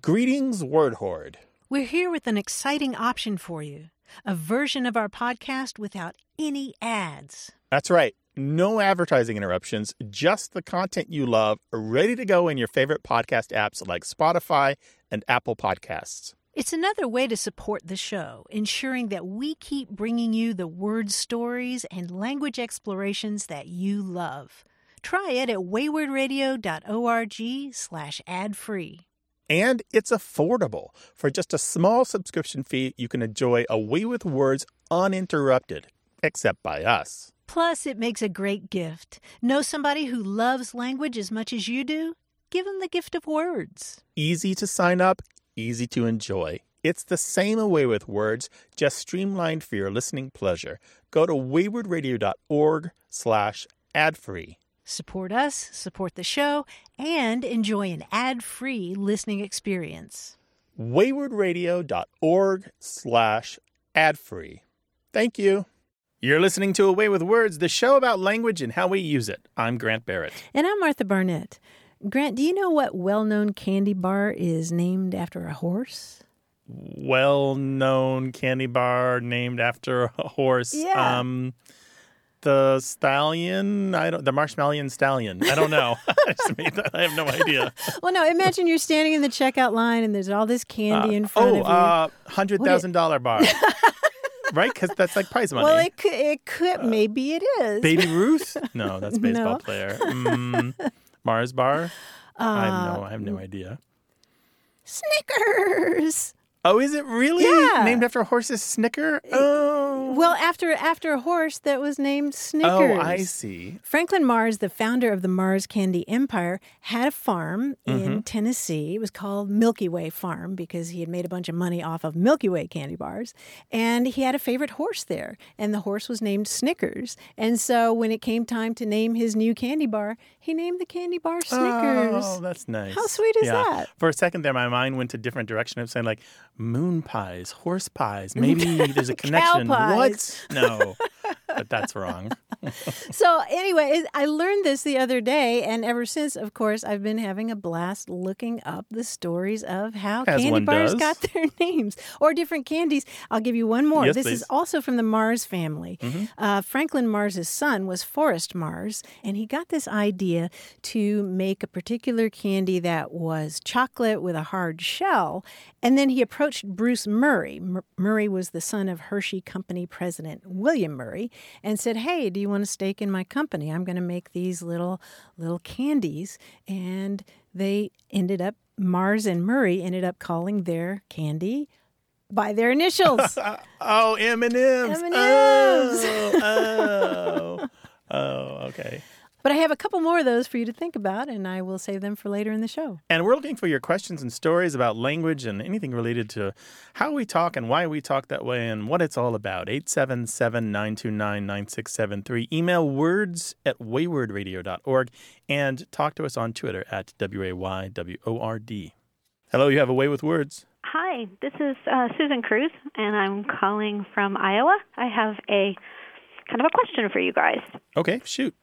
Greetings, Word Horde. We're here with an exciting option for you. A version of our podcast without any ads. That's right. No advertising interruptions, just the content you love, ready to go in your favorite podcast apps like Spotify and Apple Podcasts. It's another way to support the show, ensuring that we keep bringing you the word stories and language explorations that you love. Try it at waywardradio.org/ad-free. And it's affordable. For just a small subscription fee, you can enjoy A Way with Words uninterrupted, except by us. Plus, it makes a great gift. Know somebody who loves language as much as you do? Give them the gift of words. Easy to sign up, easy to enjoy. It's the same A Way with Words, just streamlined for your listening pleasure. Go to waywardradio.org/ad-free. Support us, support the show, and enjoy an ad-free listening experience. waywardradio.org/ad-free. Thank you. You're listening to A Way with Words, the show about language and how we use it. I'm Grant Barrett. And I'm Martha Barnett. Grant, do you know what well-known candy bar is named after a horse? Well-known candy bar named after a horse. Yeah. The stallion, the Marshmallow Stallion. I don't know. I just made that. I have no idea. Well, no, imagine you're standing in the checkout line and there's all this candy in front of you. $100,000 bar. Right? Because that's like prize money. Well, it could. Maybe it is. Baby Ruth? No, that's a baseball player. Mars bar? I have no idea. Snickers. Oh, is it really? Yeah. Named after a horse's Snicker? Oh. Well, after a horse that was named Snickers. Oh, I see. Franklin Mars, the founder of the Mars Candy Empire, had a farm in Tennessee. It was called Milky Way Farm because he had made a bunch of money off of Milky Way candy bars. And he had a favorite horse there. And the horse was named Snickers. And so when it came time to name his new candy bar, he named the candy bar Snickers. Oh, that's nice. How sweet is that? For a second there, my mind went to a different direction of saying like moon pies, horse pies. Maybe there's a connection. Cow pies. What? No, but that's wrong. So anyway, I learned this the other day, and ever since, of course, I've been having a blast looking up the stories of how As candy one bars does. got their names or different candies. I'll give you one more. Yes, This please. is also from the Mars family. Franklin Mars's son was Forrest Mars, and he got this idea to make a particular candy that was chocolate with a hard shell. And then he approached Bruce Murray. Murray was the son of Hershey Company president William Murray, and said, "Hey, do you want a stake in my company? I'm going to make these little candies." And Mars and Murray ended up calling their candy by their initials. Oh, M&M's. M&M's. Oh, okay. But I have a couple more of those for you to think about, and I will save them for later in the show. And we're looking for your questions and stories about language and anything related to how we talk and why we talk that way and what it's all about. 877-929-9673. Email words@waywardradio.org and talk to us on Twitter at WAYWORD. Hello, you have A Way with Words. Hi, this is Susan Cruz, and I'm calling from Iowa. I have a kind of a question for you guys. Okay, shoot.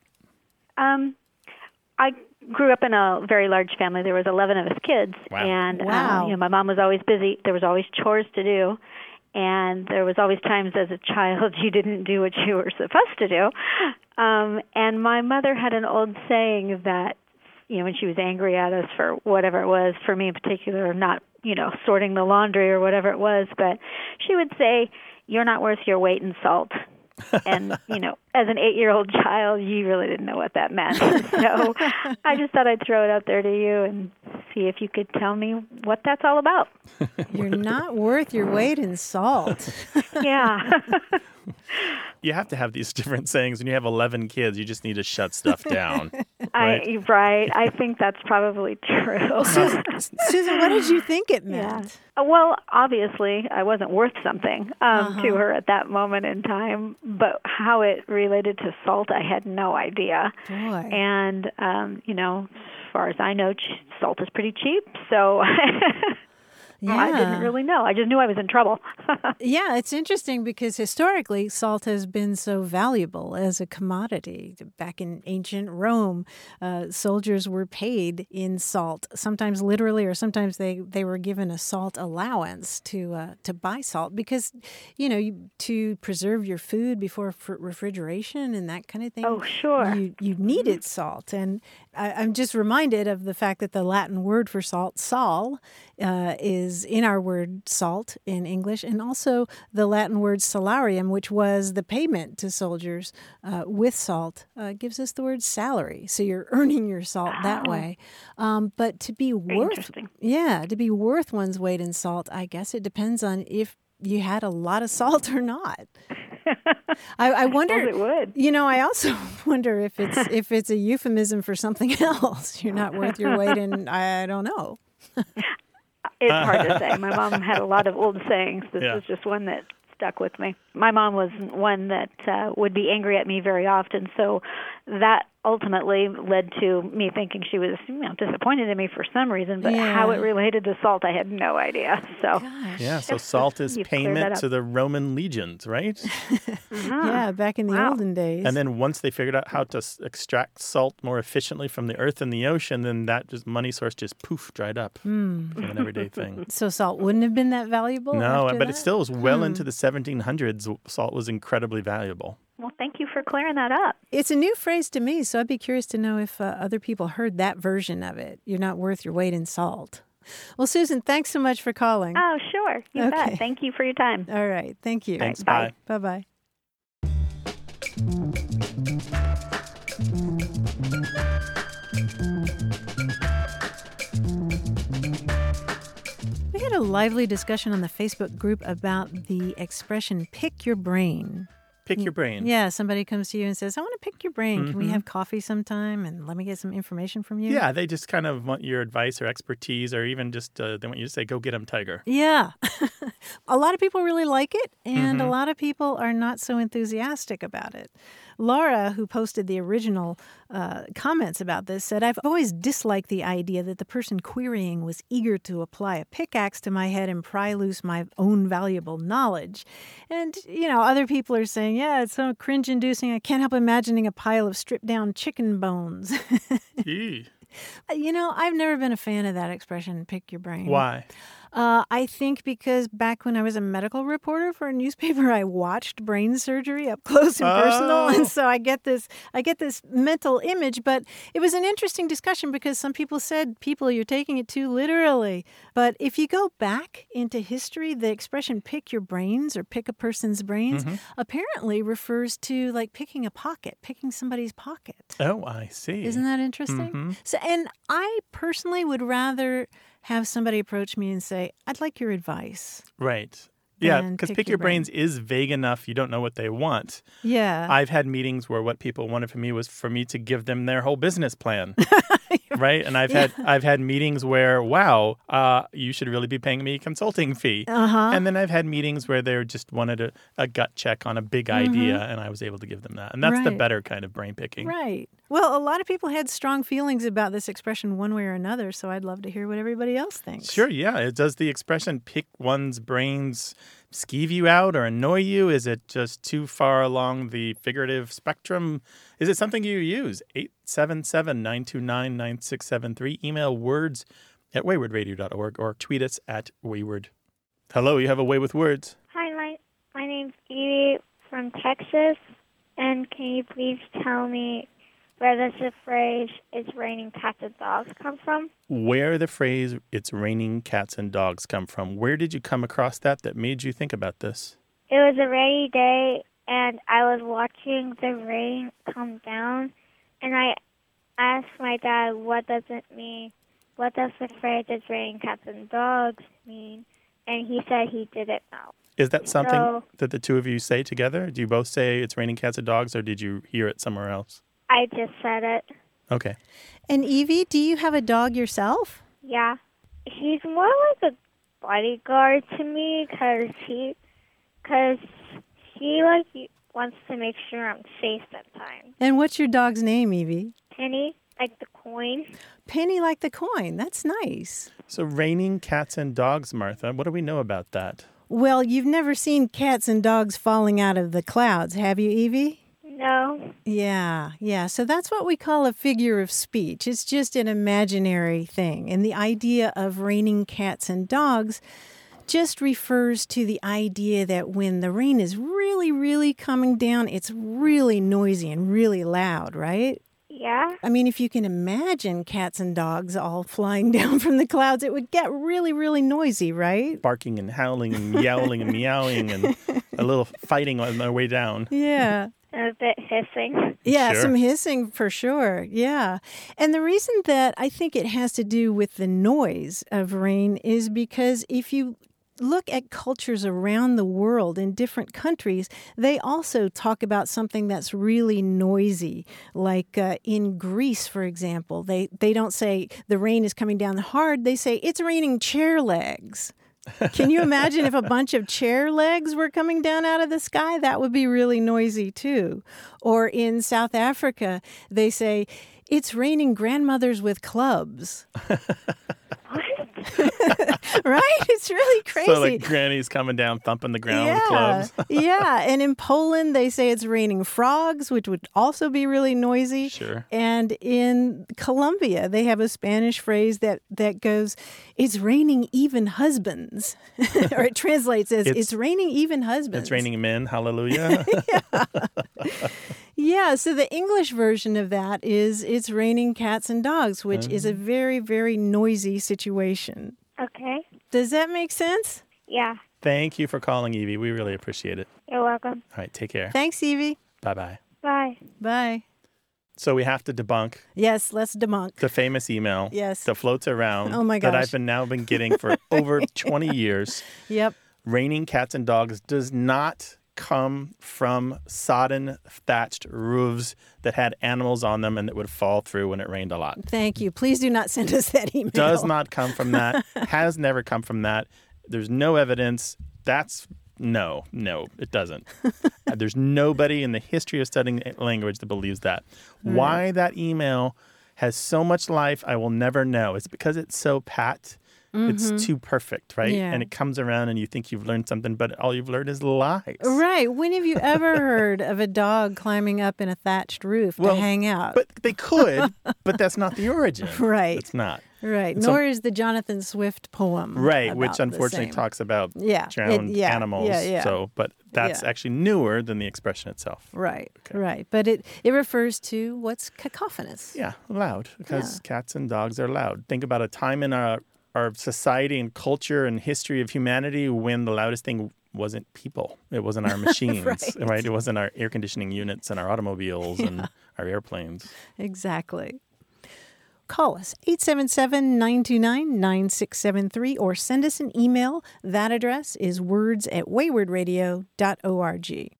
I grew up in a very large family. There was 11 of us kids. Wow. And Wow. my mom was always busy. There was always chores to do. And there was always times as a child you didn't do what you were supposed to do. And my mother had an old saying that, when she was angry at us for whatever it was, for me in particular, not, sorting the laundry or whatever it was, but she would say, "You're not worth your weight in salt." And, as an 8-year-old child, you really didn't know what that meant. So I just thought I'd throw it out there to you and see if you could tell me what that's all about. You're not worth your weight in salt. Yeah. You have to have these different sayings. When you have 11 kids, you just need to shut stuff down. Right. I think that's probably true. Susan, what did you think it meant? Yeah. Well, obviously, I wasn't worth something to her at that moment in time, but how it related to salt, I had no idea. Boy. And, as far as I know, salt is pretty cheap, so... I didn't really know. I just knew I was in trouble. Yeah, it's interesting because historically salt has been so valuable as a commodity. Back in ancient Rome, soldiers were paid in salt, sometimes literally, or sometimes they were given a salt allowance to buy salt because, to preserve your food before refrigeration and that kind of thing. Oh, sure. You needed salt. And I'm just reminded of the fact that the Latin word for salt, sal, is in our word salt in English, and also the Latin word salarium, which was the payment to soldiers with salt, gives us the word salary. So you're earning your salt that way. But to be worth one's weight in salt, I guess it depends on if you had a lot of salt or not. I wonder. It would. I also wonder if it's a euphemism for something else. You're not worth your weight in. I don't know. It's hard to say. My mom had a lot of old sayings. This was just one that stuck with me. My mom was one that would be angry at me very often, so that ultimately led to me thinking she was disappointed in me for some reason, but how it related to salt, I had no idea. So so salt is payment to the Roman legions, right? Yeah, back in the olden days. And then once they figured out how to extract salt more efficiently from the earth and the ocean, then that money source poof, dried up. From an everyday thing. So salt wouldn't have been that valuable? No, but it still was well into the 1700s. Salt was incredibly valuable. Well, thank you for clearing that up. It's a new phrase to me, so I'd be curious to know if other people heard that version of it. You're not worth your weight in salt. Well, Susan, thanks so much for calling. Oh, sure. You bet. Thank you for your time. All right. Thank you. Thanks. Bye. Bye-bye. We had a lively discussion on the Facebook group about the expression pick your brain. Pick your brain. Yeah, somebody comes to you and says, I want to pick your brain. Can we have coffee sometime and let me get some information from you? Yeah, they just kind of want your advice or expertise, or even just they want you to say, go get him, Tiger. Yeah. A lot of people really like it, and a lot of people are not so enthusiastic about it. Laura, who posted the original comments about this, said, I've always disliked the idea that the person querying was eager to apply a pickaxe to my head and pry loose my own valuable knowledge. And, other people are saying, yeah, it's so cringe-inducing. I can't help imagining a pile of stripped-down chicken bones. I've never been a fan of that expression, pick your brain. Why? I think because back when I was a medical reporter for a newspaper, I watched brain surgery up close and personal, and so I get this mental image. But it was an interesting discussion because some people said, you're taking it too literally. But if you go back into history, the expression "pick your brains" or "pick a person's brains" apparently refers to like picking somebody's pocket. Oh, I see. Isn't that interesting? So, and I personally would rather have somebody approach me and say, I'd like your advice. Right. Yeah, because pick your brains is vague enough. You don't know what they want. Yeah. I've had meetings where what people wanted from me was for me to give them their whole business plan. Right? And I've had meetings where, you should really be paying me a consulting fee. And then I've had meetings where they just wanted a gut check on a big idea, and I was able to give them that. And that's the better kind of brain picking. Right. Well, a lot of people had strong feelings about this expression one way or another, so I'd love to hear what everybody else thinks. Sure, yeah. Does the expression pick one's brains skeeve you out or annoy you? Is it just too far along the figurative spectrum? Is it something you use? 877-929-9673. Email words@waywardradio.org or tweet us at Wayward. Hello, you have a Way with Words. Hi, my name's Evie from Texas, and can you please tell me where does the phrase "it's raining cats and dogs" come from? Where the phrase "it's raining cats and dogs" come from? Where did you come across that made you think about this? It was a rainy day, and I was watching the rain come down, and I asked my dad, what does it mean? What does the phrase "it's raining cats and dogs" mean? And he said he didn't know. Is that something that the two of you say together? Do you both say "it's raining cats and dogs," or did you hear it somewhere else? I just said it. Okay. And Evie, do you have a dog yourself? Yeah. He's more like a bodyguard to me because he wants to make sure I'm safe sometimes. And what's your dog's name, Evie? Penny, like the coin. Penny like the coin. That's nice. So raining cats and dogs, Martha, what do we know about that? Well, you've never seen cats and dogs falling out of the clouds, have you, Evie? No. Yeah. So that's what we call a figure of speech. It's just an imaginary thing. And the idea of raining cats and dogs just refers to the idea that when the rain is really, really coming down, it's really noisy and really loud, right? Yeah. I mean, if you can imagine cats and dogs all flying down from the clouds, it would get really, really noisy, right? Barking and howling and meowing and meowing and a little fighting on their way down. Yeah. And a bit hissing. Yeah, Sure. some hissing for sure. Yeah. And the reason that I think it has to do with the noise of rain is because if you look at cultures around the world in different countries, they also talk about something that's really noisy. Like in Greece, for example, they don't say the rain is coming down hard. They say it's raining chair legs. Can you imagine if a bunch of chair legs were coming down out of the sky? That would be really noisy too. Or in South Africa, they say it's raining grandmothers with clubs. Right? It's really crazy. So like granny's coming down, thumping the ground with clubs. Yeah. And in Poland, they say it's raining frogs, which would also be really noisy. Sure. And in Colombia, they have a Spanish phrase that goes, it's raining even husbands. Or it translates as, it's raining even husbands. It's raining men, hallelujah. Yeah, so the English version of that is it's raining cats and dogs, which is a very, very noisy situation. Okay. Does that make sense? Yeah. Thank you for calling, Evie. We really appreciate it. You're welcome. All right, take care. Thanks, Evie. Bye-bye. Bye. Bye. So we have to debunk Yes, let's debunk. the famous email Yes. that floats around Oh my that gosh. I've now been getting for over 20 years. Yep. Raining cats and dogs does not come from sodden thatched roofs that had animals on them and that would fall through when it rained a lot. Thank you. Please do not send us that email. Does not come from that. Has never come from that. There's no evidence. No, it doesn't. There's nobody in the history of studying language that believes that. Why that email has so much life, I will never know. It's because it's so pat. It's too perfect, right? Yeah. And it comes around and you think you've learned something, but all you've learned is lies. Right. When have you ever heard of a dog climbing up in a thatched roof to hang out? But they could, but that's not the origin. Right. It's not. Right. And so- Nor is the Jonathan Swift poem. Right, about which the unfortunately same. talks about Yeah, drowned animals. Yeah. So, but that's Yeah. actually newer than the expression itself. Right. Okay. Right. But it refers to what's cacophonous. Yeah, loud, because cats and dogs are loud. Think about a time in our society and culture and history of humanity when the loudest thing wasn't people. It wasn't our machines, right? It wasn't our air conditioning units and our automobiles and our airplanes. Exactly. Call us, 877-929-9673, or send us an email. That address is words@waywardradio.org.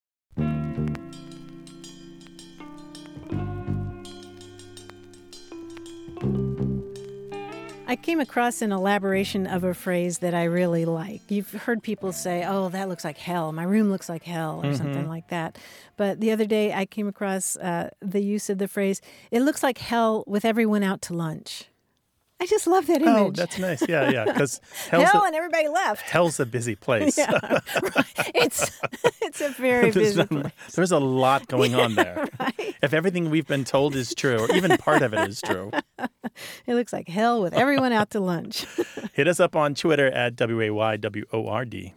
I came across an elaboration of a phrase that I really like. You've heard people say, oh, that looks like hell. My room looks like hell, or something like that. But the other day I came across the use of the phrase, it looks like hell with everyone out to lunch. I just love that image. Oh, that's nice. Yeah. Because hell and everybody left. hell's a busy place. Yeah, right. It's a very busy place. There's a lot going on there. Right? If everything we've been told is true, or even part of it is true, It looks like hell with everyone out to lunch. hit us up on Twitter at WAYWORD.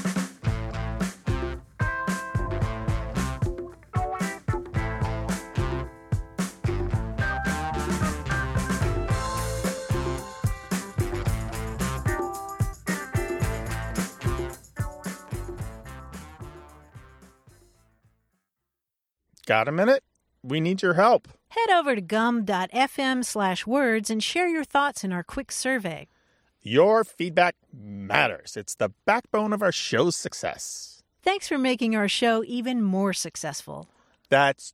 Got a minute? We need your help. Head over to gum.fm/words and share your thoughts in our quick survey. Your feedback matters. It's the backbone of our show's success. Thanks for making our show even more successful. That's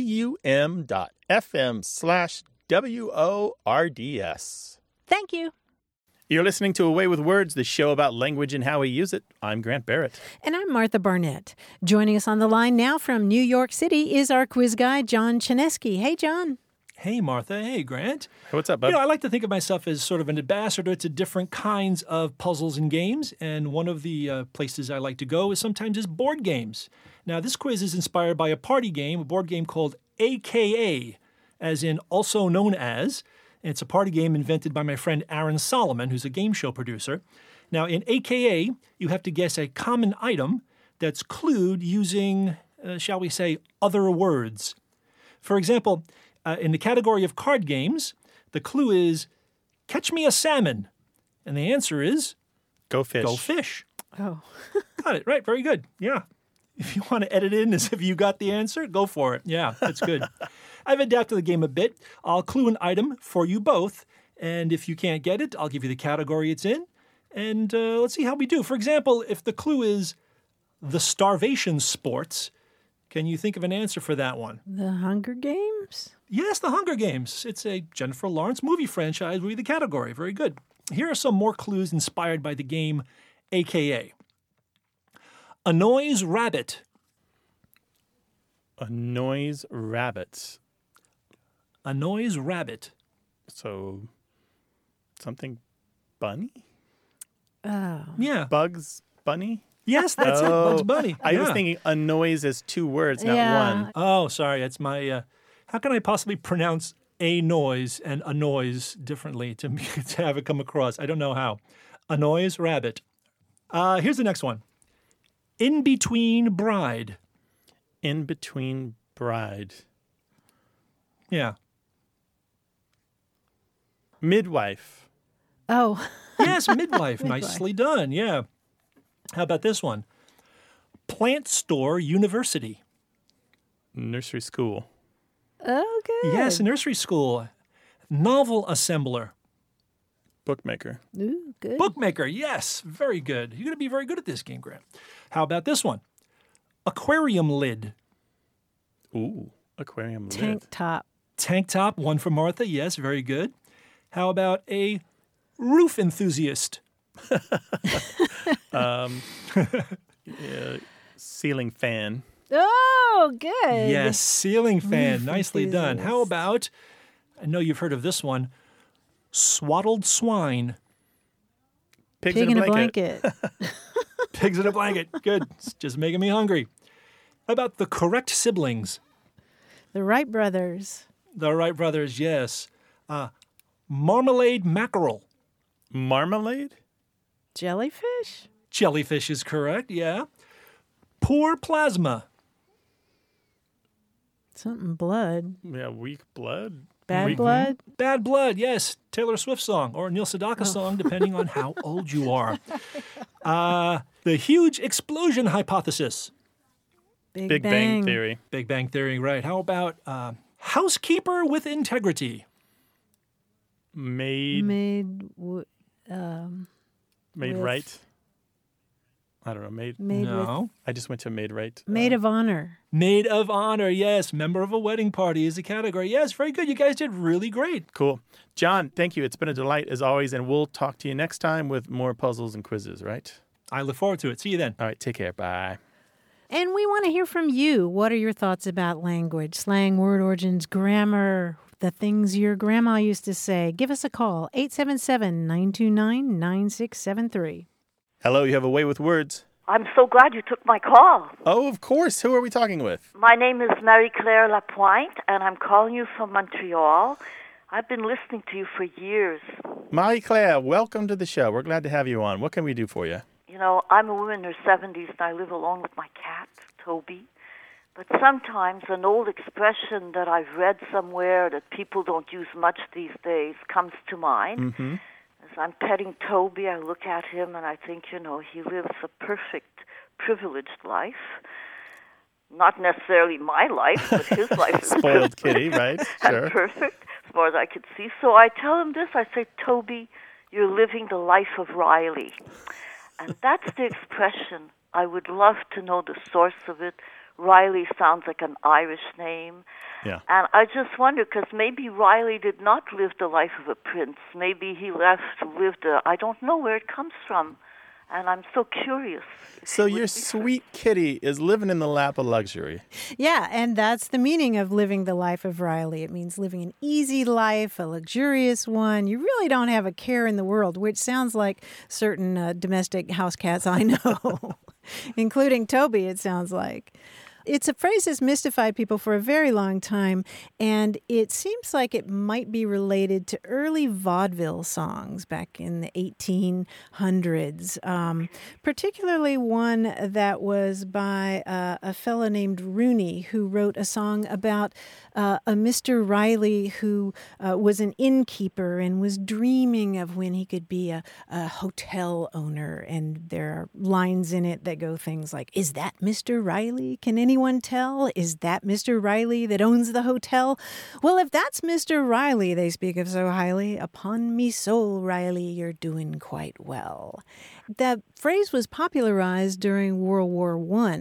gum.fm/WORDS. Thank you. You're listening to Away with Words, the show about language and how we use it. I'm Grant Barrett. And I'm Martha Barnett. Joining us on the line now from New York City is our quiz guy, John Chinesky. Hey, John. Hey, Martha. Hey, Grant. Hey, what's up, bud? I like to think of myself as sort of an ambassador to different kinds of puzzles and games, and one of the places I like to go is sometimes board games. Now, this quiz is inspired by a party game, a board game called AKA, as in also known as. And it's a party game invented by my friend Aaron Solomon, who's a game show producer. Now, in AKA, you have to guess a common item that's clued using, shall we say, other words. For example, in the category of card games, the clue is, catch me a salmon. And the answer is... Go fish. Go fish. Oh. Got it. Right. Very good. Yeah. If you want to edit in as if you got the answer, go for it. Yeah, that's good. I've adapted the game a bit. I'll clue an item for you both. And if you can't get it, I'll give you the category it's in. And let's see how we do. For example, if the clue is the starvation sports, can you think of an answer for that one? The Hunger Games? Yes, The Hunger Games. It's a Jennifer Lawrence movie franchise. Will be the category. Very good. Here are some more clues inspired by the game AKA. A noise rabbit. A noise rabbit. A noise rabbit. So, something bunny? Oh. Yeah. Bugs Bunny? Yes, that's it. Bugs Bunny. I was Yeah. thinking a noise is two words, not Yeah. one. Oh, sorry. That's my... how can I possibly pronounce a noise and a noise differently to have it come across? I don't know how. A noise rabbit. Here's the next one. In between bride. In between bride. Yeah. Midwife. Oh. Yes, midwife. Nicely done. Yeah. How about this one? Plant store university. Nursery school. Oh, good. Yes, nursery school. Novel assembler. Bookmaker. Ooh, good. Bookmaker. Yes, very good. You're going to be very good at this game, Grant. How about this one? Aquarium lid. Ooh, aquarium Tank lid. top. Tank top. One for Martha. Yes, very good. How about a roof enthusiast? Ceiling fan. Oh, good. Yes, ceiling fan. Roof Nicely done. How enthusiast. about, I know you've heard of this one, swaddled swine. Pigs Pig in in a a blanket. Pigs in a blanket. Good. It's just making me hungry. How about the correct siblings? The Wright brothers. The Wright brothers, yes. Marmalade mackerel. Marmalade? Jellyfish? Jellyfish is correct, yeah. Poor plasma. Something blood. Yeah, weak blood. Bad Weak- blood? Bad Blood, yes. Taylor Swift song or Neil Sedaka song, depending on how old you are. The huge explosion hypothesis. Big Bang Theory. Big Bang Theory, right. How about housekeeper with integrity? Made With- right. I don't know. Made. made with No. I just went to made right. maid of honor. Maid of honor, yes. Member of a wedding party is the category. Yes, very good. You guys did really great. Cool. John, thank you. It's been a delight as always, and we'll talk to you next time with more puzzles and quizzes, right? I look forward to it. See you then. All right. Take care. Bye. And we want to hear from you. What are your thoughts about language, slang, word origins, grammar, the things your grandma used to say? Give us a call, 877-929-9673. Hello. You have a way with words. I'm so glad you took my call. Oh, of course. Who are we talking with? My name is Marie-Claire Lapointe, and I'm calling you from Montreal. I've been listening to you for years. Marie-Claire, welcome to the show. We're glad to have you on. What can we do for you? You know, I'm a woman in her 70s, and I live alone with my cat, Toby. But sometimes an old expression that I've read somewhere that people don't use much these days comes to mind. Mm-hmm. As I'm petting Toby, I look at him and I think, you know, he lives a perfect, privileged life. Not necessarily my life, but his life is Spoiled kitty, right? Sure. and perfect, as far as I could see. So I tell him this. I say, Toby, you're living the life of Riley. And that's the expression. I would love to know the source of it. Riley sounds like an Irish name. Yeah. And I just wonder, because maybe Riley did not live the life of a prince. Maybe he lived I don't know where it comes from. And I'm so curious. So your sweet kitty is living in the lap of luxury. Yeah, and that's the meaning of living the life of Riley. It means living an easy life, a luxurious one. You really don't have a care in the world, which sounds like certain domestic house cats I know, including Toby, it sounds like. It's a phrase that's mystified people for a very long time, and it seems like it might be related to early vaudeville songs back in the 1800s, particularly one that was by a fellow named Rooney, who wrote a song about a Mr. Riley who was an innkeeper and was dreaming of when he could be a hotel owner. And there are lines in it that go things like, "Is that Mr. Riley? Can anyone tell? Is that Mr. Riley that owns the hotel? Well, if that's Mr. Riley they speak of so highly, upon me soul, Riley, you're doing quite well." That phrase was popularized during World War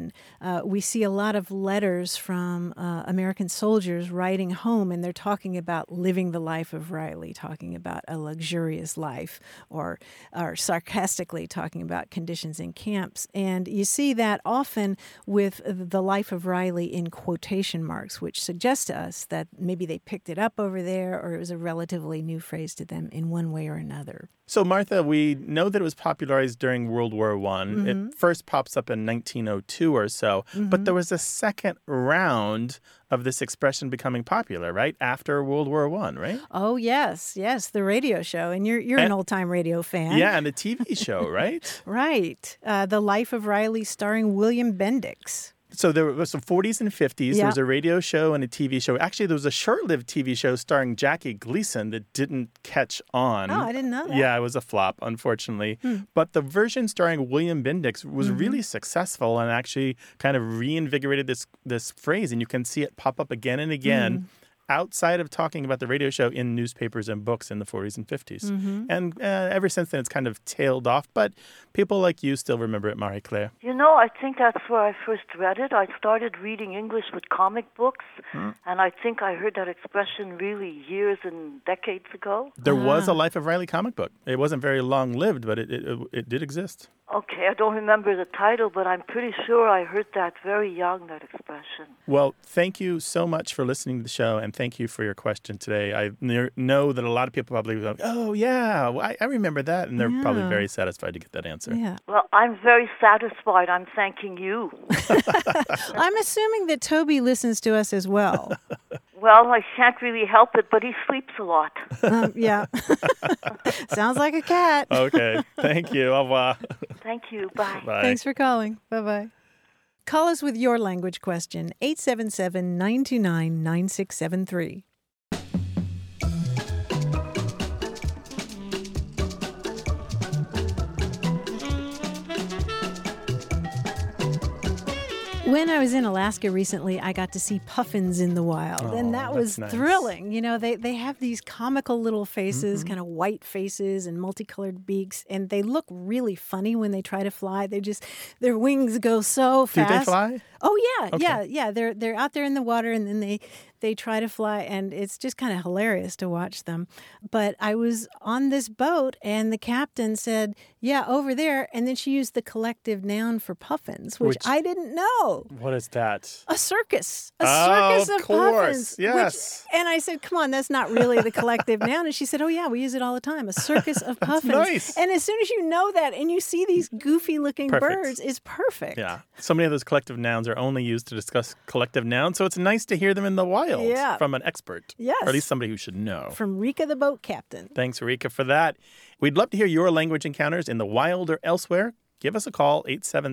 I. We see a lot of letters from American soldiers writing home, and they're talking about living the life of Riley, talking about a luxurious life, or sarcastically talking about conditions in camps. And you see that often with the life of Riley in quotation marks, which suggests to us that maybe they picked it up over there, or it was a relatively new phrase to them in one way or another. So, Martha, we know that it was popularized during World War I. Mm-hmm. It first pops up in 1902 or so, but there was a second round of this expression becoming popular, right? After World War I, right? Oh, yes, the radio show. And you're an old-time radio fan. Yeah, and the TV show, right? Right. The Life of Riley starring William Bendix. So there was the 40s and 50s. Yeah. There was a radio show and a TV show. Actually, there was a short-lived TV show starring Jackie Gleason that didn't catch on. Oh, I didn't know that. Yeah, it was a flop, unfortunately. But the version starring William Bendix was really successful and actually kind of reinvigorated this phrase. And you can see it pop up again and again outside of talking about the radio show in newspapers and books in the 40s and 50s. And ever since then, it's kind of tailed off. But people like you still remember it, Marie-Claire. You know, I think that's where I first read it. I started reading English with comic books, and I think I heard that expression really years and decades ago. There was a Life of Riley comic book. It wasn't very long-lived, but it did exist. Okay, I don't remember the title, but I'm pretty sure I heard that very young, that expression. Well, thank you so much for listening to the show, and thank you for your question today. I know that a lot of people probably go, "Oh, yeah, I remember that," and they're probably very satisfied to get that answer. Yeah. Well, I'm very satisfied. I'm thanking you. I'm assuming that Toby listens to us as well. Well, I can't really help it, but he sleeps a lot. Yeah. Sounds like a cat. Okay. Thank you. Au revoir. Thank you. Bye. Bye. Thanks for calling. Bye-bye. Call us with your language question, 877-929-9673. When I was in Alaska recently, I got to see puffins in the wild, and that was nice. thrilling. You know, they have these comical little faces, kind of white faces and multicolored beaks, and they look really funny when they try to fly. Their wings go so fast. Do they fly? Oh yeah, Okay. yeah. They're out there in the water, and then they try to fly, and it's just kind of hilarious to watch them. But I was on this boat, and the captain said, "Yeah, over there," and then she used the collective noun for puffins, which I didn't know. What is that? A circus. A Oh, circus of of course. puffins. Yes. And I said, "Come on, that's not really the collective noun." And she said, "Oh yeah, we use it all the time. A circus of puffins." nice. And as soon as you know that and you see these goofy looking Perfect. birds, it's perfect. Yeah. So many of those collective nouns are only used to discuss collective nouns, so it's nice to hear them in the wild from an expert. Yes. Or at least somebody who should know. From Rika the boat captain. Thanks, Rika, for that. We'd love to hear your language encounters in the wild or elsewhere. Give us a call,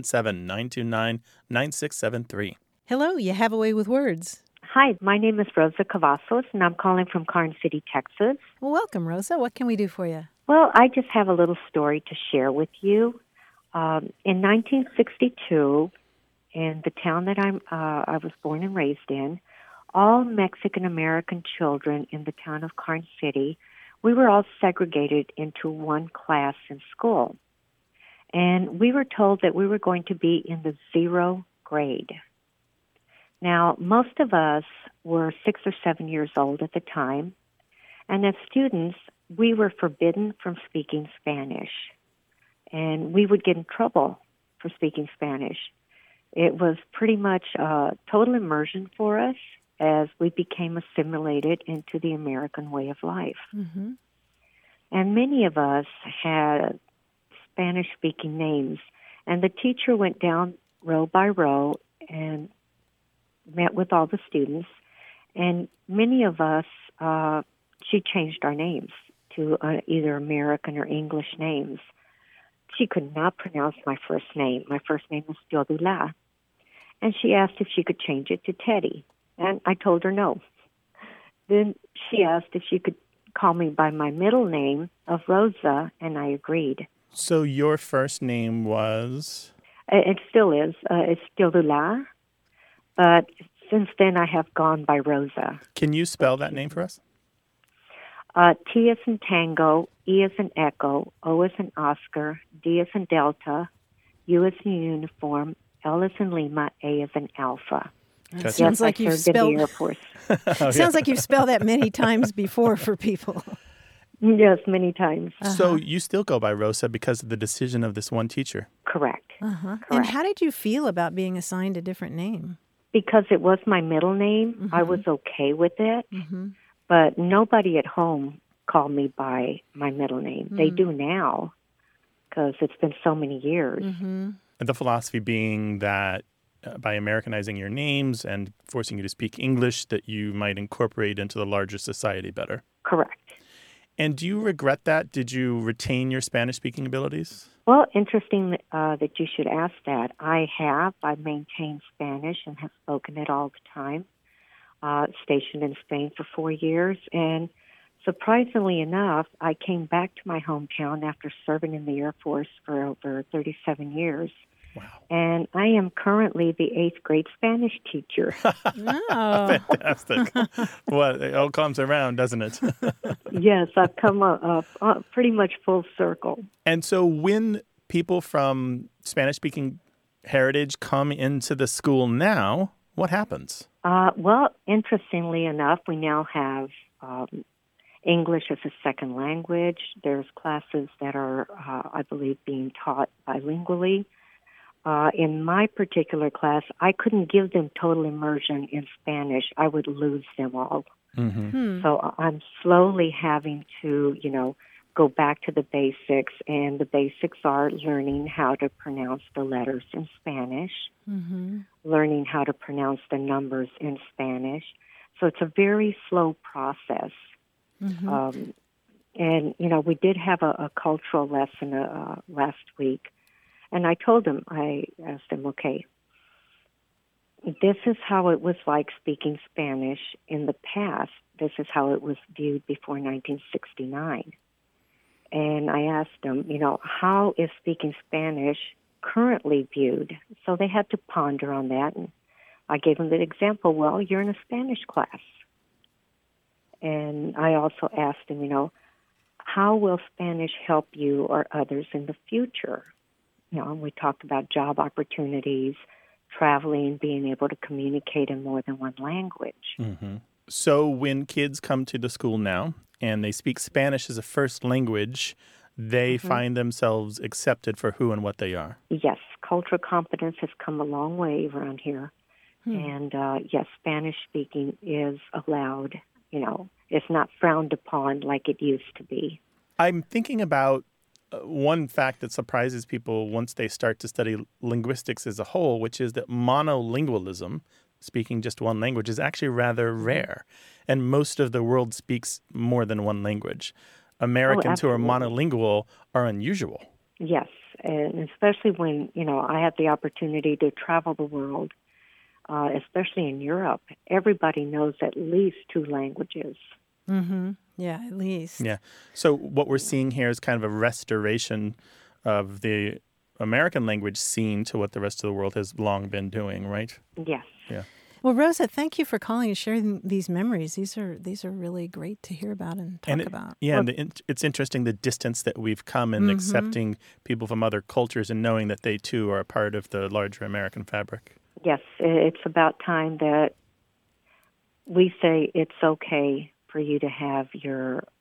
877-929-9673. Hello, you have a way with words. Hi, my name is Rosa Cavazos, and I'm calling from Karn City, Texas. Well, welcome, Rosa. What can we do for you? Well, I just have a little story to share with you. In 1962, in the town that I was born and raised in, all Mexican-American children in the town of Karn City, we were all segregated into one class in school. And we were told that we were going to be in the 0 grade. Now, most of us were 6 or 7 years old at the time, and as students, we were forbidden from speaking Spanish. and we would get in trouble for speaking Spanish. It was pretty much a total immersion for us as we became assimilated into the American way of life. Mm-hmm. And many of us had Spanish-speaking names, and the teacher went down row by row and met with all the students, and many of us, she changed our names to either American or English names. She could not pronounce my first name. My first name was Teodula. And she asked if she could change it to Teddy. And I told her no. Then she asked if she could call me by my middle name of Rosa, and I agreed. So your first name was? It still is. It's Teodula. But since then, I have gone by Rosa. Can you spell that name for us? T as in Tango, E as in Echo, O as in Oscar, D as in Delta, U as in Uniform, L as in Lima, A as in Alpha. It sounds like you've spelled. The Air Force. Sounds like you've spelled that many times before for people. Yes, many times. So you still go by Rosa because of the decision of this one teacher. Correct. Correct. Correct. And how did you feel about being assigned a different name? Because it was my middle name, I was okay with it. But nobody at home called me by my middle name. They do now because it's been so many years. And the philosophy being that by Americanizing your names and forcing you to speak English, that you might incorporate into the larger society better. Correct. And do you regret that? Did you retain your Spanish-speaking abilities? Well, interesting that you should ask that. I have. I've maintained Spanish and have spoken it all the time. Stationed in Spain for 4 years. And surprisingly enough, I came back to my hometown after serving in the Air Force for over 37 years. Wow. And I am currently the 8th grade Spanish teacher. Oh. Fantastic. Well, it all comes around, doesn't it? Yes, I've come up pretty much full circle. And so when people from Spanish-speaking heritage come into the school now, what happens? Well, interestingly enough, we now have English as a second language. There's classes that are, I believe, being taught bilingually. In my particular class, I couldn't give them total immersion in Spanish. I would lose them all. So I'm slowly having to, go back to the basics, and the basics are learning how to pronounce the letters in Spanish, learning how to pronounce the numbers in Spanish. So it's a very slow process. And, we did have a cultural lesson last week. And I asked him, okay, this is how it was like speaking Spanish in the past. This is how it was viewed before 1969. And I asked them, how is speaking Spanish currently viewed? So they had to ponder on that. And I gave them the example, well, you're in a Spanish class. And I also asked them, how will Spanish help you or others in the future? We talked about job opportunities, traveling, being able to communicate in more than one language. So when kids come to the school now and they speak Spanish as a first language, they find themselves accepted for who and what they are. Yes, cultural competence has come a long way around here. And yes, Spanish speaking is allowed. It's not frowned upon like it used to be. I'm thinking about one fact that surprises people once they start to study linguistics as a whole, which is that monolingualism, speaking just one language, is actually rather rare. And most of the world speaks more than one language. Americans who are monolingual are unusual. Yes, and especially when, I had the opportunity to travel the world, especially in Europe. Everybody knows at least 2 languages. Yeah, at least. Yeah. So what we're seeing here is kind of a restoration of the American language scene to what the rest of the world has long been doing, right? Yes. Yeah. Well, Rosa, thank you for calling and sharing these memories. These are really great to hear about and talk about. Yeah, and it's interesting the distance that we've come in accepting people from other cultures and knowing that they too are a part of the larger American fabric. Yes, it's about time that we say it's okay for you to have your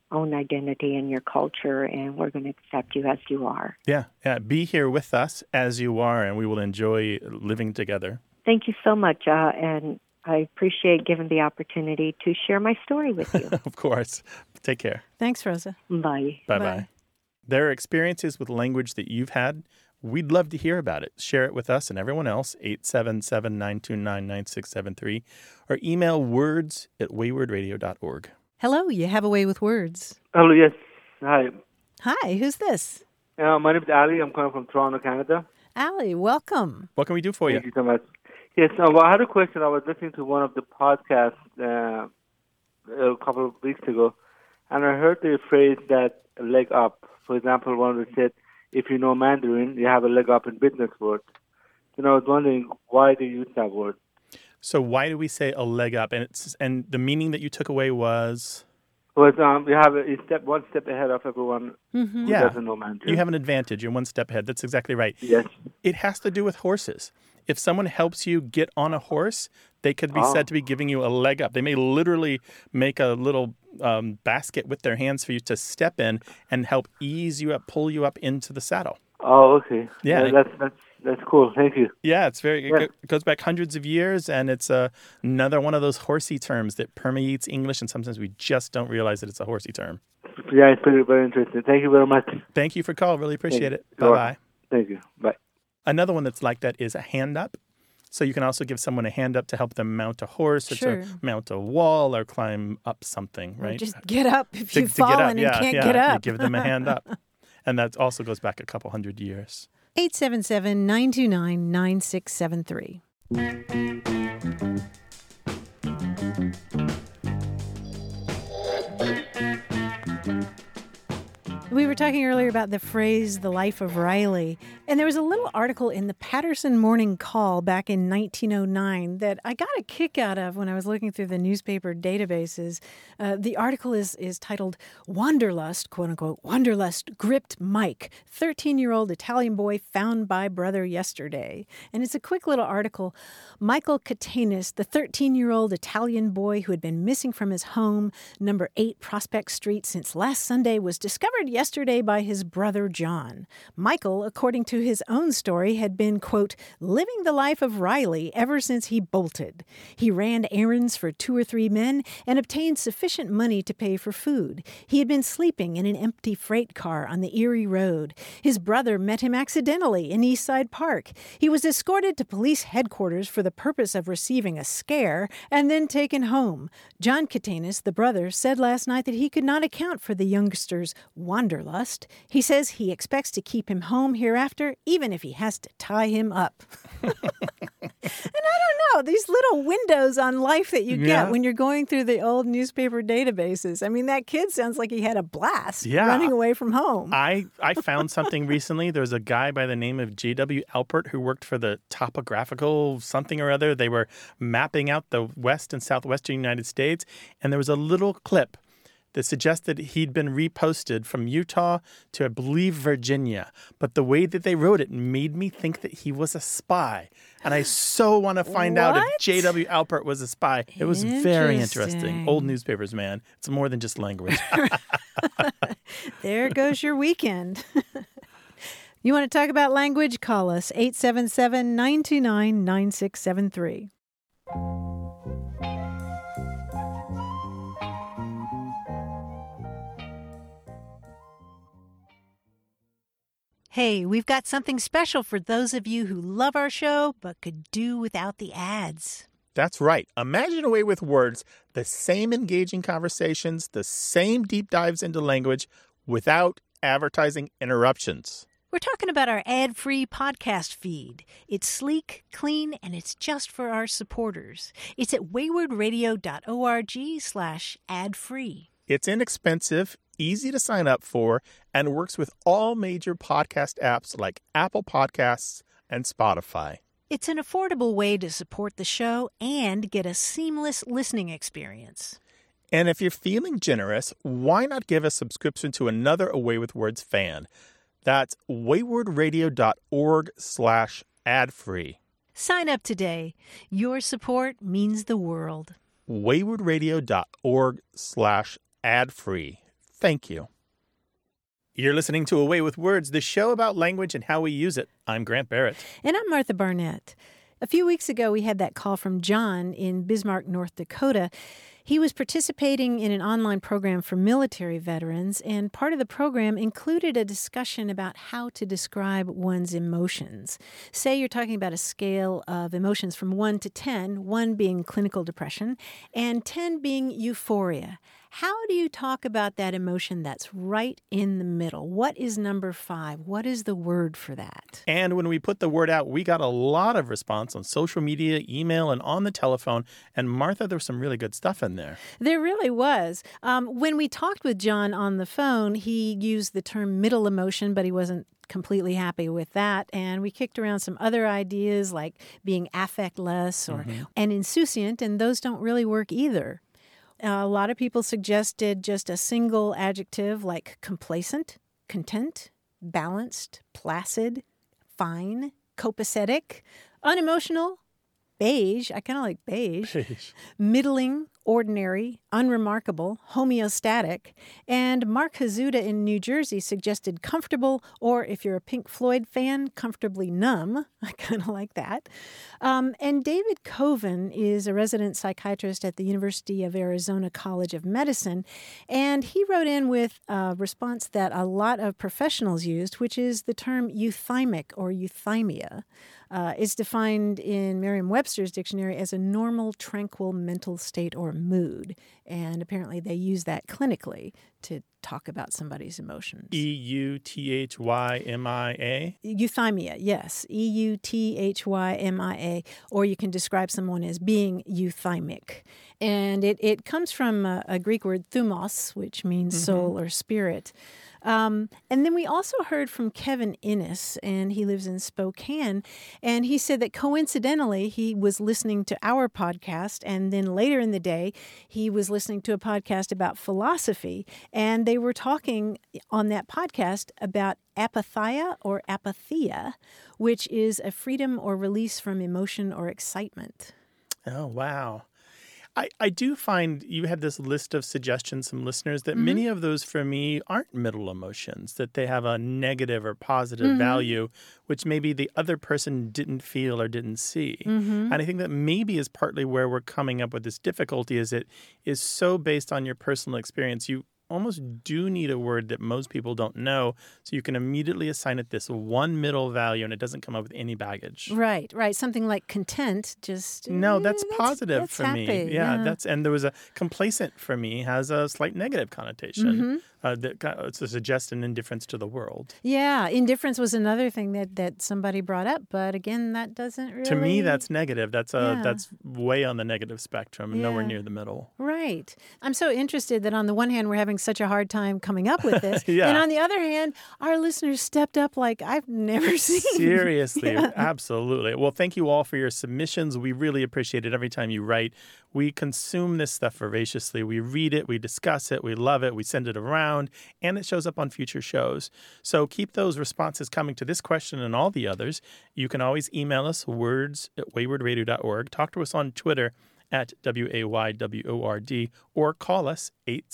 own identity and your culture, and we're going to accept you as you are. Yeah. Be here with us as you are, and we will enjoy living together. Thank you so much, and I appreciate giving the opportunity to share my story with you. Of course. Take care. Thanks, Rosa. Bye. Bye-bye. There are experiences with language that you've had. We'd love to hear about it. Share it with us and everyone else, 877-929-9673, or email words@waywardradio.org. Hello, you have a way with words. Hello, yes. Hi. Hi, who's this? My name is Ali. I'm calling from Toronto, Canada. Ali, welcome. What can we do for you? Thank you so much. Yes, well, I had a question. I was listening to one of the podcasts a couple of weeks ago, and I heard the phrase that leg up. For example, one of them said, if you know Mandarin, you have a leg up in business work. I was wondering why they use that word. So why do we say a leg up? And the meaning that you took away was? You have one step ahead of everyone who doesn't know Mandarin. You have an advantage. You're one step ahead. That's exactly right. Yes. It has to do with horses. If someone helps you get on a horse, they could be said to be giving you a leg up. They may literally make a little basket with their hands for you to step in and help ease you up, pull you up into the saddle. Oh, okay. Yeah. That's cool. Thank you. Yeah, it goes back hundreds of years, and it's another one of those horsey terms that permeates English, and sometimes we just don't realize that it's a horsey term. Yeah, it's very, very interesting. Thank you very much. Thank you for calling. Really appreciate it. Bye-bye. Thank you. Bye. Another one that's like that is a hand up. So you can also give someone a hand up to help them mount a horse or to mount a wall or climb up something, right? Or just get up if you've fallen and can't get up. You give them a hand up. And that also goes back a couple hundred years. 877-929-9673. We were talking earlier about the phrase, the life of Riley, and there was a little article in the Patterson Morning Call back in 1909 that I got a kick out of when I was looking through the newspaper databases. The article is titled, Wanderlust, quote unquote, Wanderlust gripped Mike, 13-year-old Italian boy found by brother yesterday. And it's a quick little article. Michael Catanis, the 13-year-old Italian boy who had been missing from his home, number 8 Prospect Street, since last Sunday, was discovered yesterday by his brother John. Michael, according to his own story, had been, quote, living the life of Riley ever since he bolted. He ran errands for 2 or 3 men and obtained sufficient money to pay for food. He had been sleeping in an empty freight car on the Erie Road. His brother met him accidentally in Eastside Park. He was escorted to police headquarters for the purpose of receiving a scare and then taken home. John Catanis, the brother, said last night that he could not account for the youngster's wanderlust. He says he expects to keep him home hereafter, even if he has to tie him up. And I don't know, these little windows on life that you get when you're going through the old newspaper databases. I mean, that kid sounds like he had a blast running away from home. I found something recently. There was a guy by the name of J.W. Alpert who worked for the Topographical something or other. They were mapping out the west and southwestern United States, and there was a little clip that suggested he'd been reposted from Utah to, I believe, Virginia. But the way that they wrote it made me think that he was a spy. And I so want to find out if J.W. Alpert was a spy. It was very interesting. Old newspapers, man. It's more than just language. There goes your weekend. You want to talk about language? Call us, 877-929-9673. Hey, we've got something special for those of you who love our show but could do without the ads. That's right. Imagine a way with words, the same engaging conversations, the same deep dives into language without advertising interruptions. We're talking about our ad-free podcast feed. It's sleek, clean, and it's just for our supporters. It's at waywardradio.org/ad-free. It's inexpensive, easy to sign up for, and works with all major podcast apps like Apple Podcasts and Spotify. It's an affordable way to support the show and get a seamless listening experience. And if you're feeling generous, why not give a subscription to another Away with Words fan? That's waywardradio.org/ad-free. Sign up today. Your support means the world. waywardradio.org/ad-free. Thank you. You're listening to Away with Words, the show about language and how we use it. I'm Grant Barrett. And I'm Martha Barnett. A few weeks ago, we had that call from John in Bismarck, North Dakota. He was participating in an online program for military veterans, and part of the program included a discussion about how to describe one's emotions. Say you're talking about a scale of emotions from 1 to 10, 1 being clinical depression, and 10 being euphoria. How do you talk about that emotion that's right in the middle? What is number 5? What is the word for that? And when we put the word out, we got a lot of response on social media, email, and on the telephone. And Martha, there was some really good stuff in there. There really was. When we talked with John on the phone, he used the term middle emotion, but he wasn't completely happy with that. And we kicked around some other ideas like being affectless or and insouciant, and those don't really work either. A lot of people suggested just a single adjective like complacent, content, balanced, placid, fine, copacetic, unemotional, beige. I kind of like beige. Middling, ordinary, unremarkable, homeostatic. And Mark Hazuda in New Jersey suggested comfortable, or if you're a Pink Floyd fan, comfortably numb. I kind of like that. And David Coven is a resident psychiatrist at the University of Arizona College of Medicine. And he wrote in with a response that a lot of professionals used, which is the term euthymic or euthymia. It's defined in Merriam-Webster's dictionary as a normal, tranquil mental state or mood. And apparently they use that clinically to talk about somebody's emotions. EUTHYMIA? Euthymia, yes. EUTHYMIA. Or you can describe someone as being euthymic. And it comes from a Greek word, thumos, which means soul or spirit. And then we also heard from Kevin Innes, and he lives in Spokane, and he said that coincidentally he was listening to our podcast, and then later in the day he was listening to a podcast about philosophy, and they were talking on that podcast about apatheia or apatheia, which is a freedom or release from emotion or excitement. Oh, wow. I do find you had this list of suggestions from listeners that many of those for me aren't middle emotions, that they have a negative or positive value, which maybe the other person didn't feel or didn't see. And I think that maybe is partly where we're coming up with this difficulty is it is so based on your personal experience. You almost do need a word that most people don't know, so you can immediately assign it this one middle value, and it doesn't come up with any baggage. Right. Something like content, just no, that's positive that's for happy. me. Yeah, and there was a complacent for me has a slight negative connotation. It's a suggest an indifference to the world. Yeah, indifference was another thing that somebody brought up, but again, that doesn't really. To me, that's negative. That's way on the negative spectrum, nowhere near the middle. Right. I'm so interested that on the one hand, we're having such a hard time coming up with this, and on the other hand, our listeners stepped up like I've never seen. Seriously, absolutely. Well, thank you all for your submissions. We really appreciate it every time you write. We consume this stuff voraciously. We read it, we discuss it, we love it, we send it around, and it shows up on future shows. So keep those responses coming to this question and all the others. You can always email us, words@waywordradio.org. Talk to us on Twitter at WAYWORD, or call us